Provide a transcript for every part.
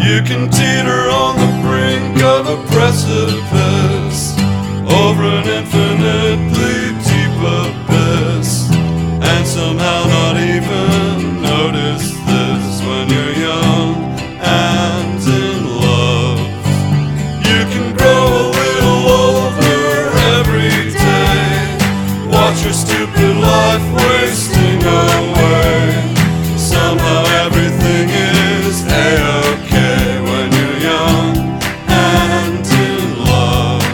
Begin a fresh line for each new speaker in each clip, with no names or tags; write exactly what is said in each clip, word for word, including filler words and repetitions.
You can teeter on the brink of a precipice over an infinitely deep abyss, and somehow not even notice this when you're young and in love. You can grow a little older every day, watch your stupid life wasting away. Somehow everything is a-okay when you're young and in love.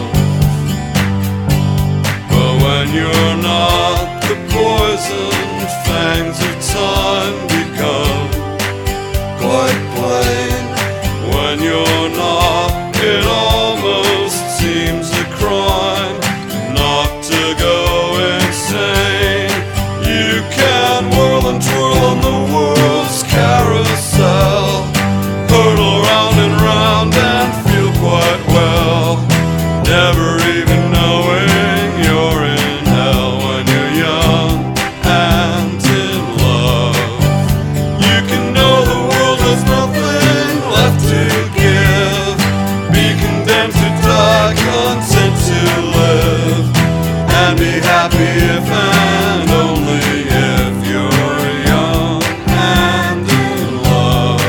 But when you're not, the poison fangs of time become quite plain. When you're not, it almost seems a crime not to go insane. You can whirl and twirl on the world's carousel, hurtle round and round and feel quite well, never even knowing you're in hell when you're young and in love. You can know the world has nothing left to give, be condemned to die, content to live, and be happy if and only if you're young and in love.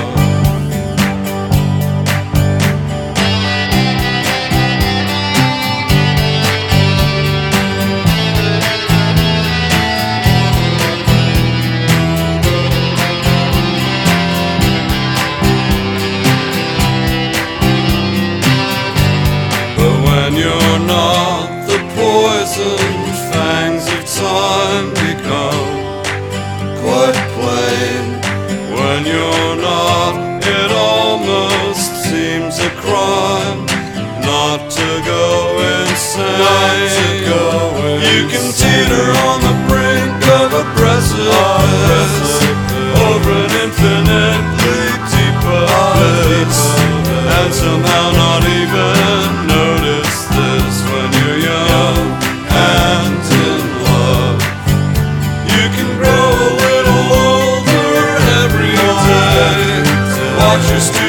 But when you're not, the poison fangs of time become quite plain. When you're not, it almost seems a crime not to go insane. Not to go insane. You can teeter on the brink of a precipice over an infinitely deep abyss, and somehow not even notice this when you're young and in love. You can grow a little older every day, watch your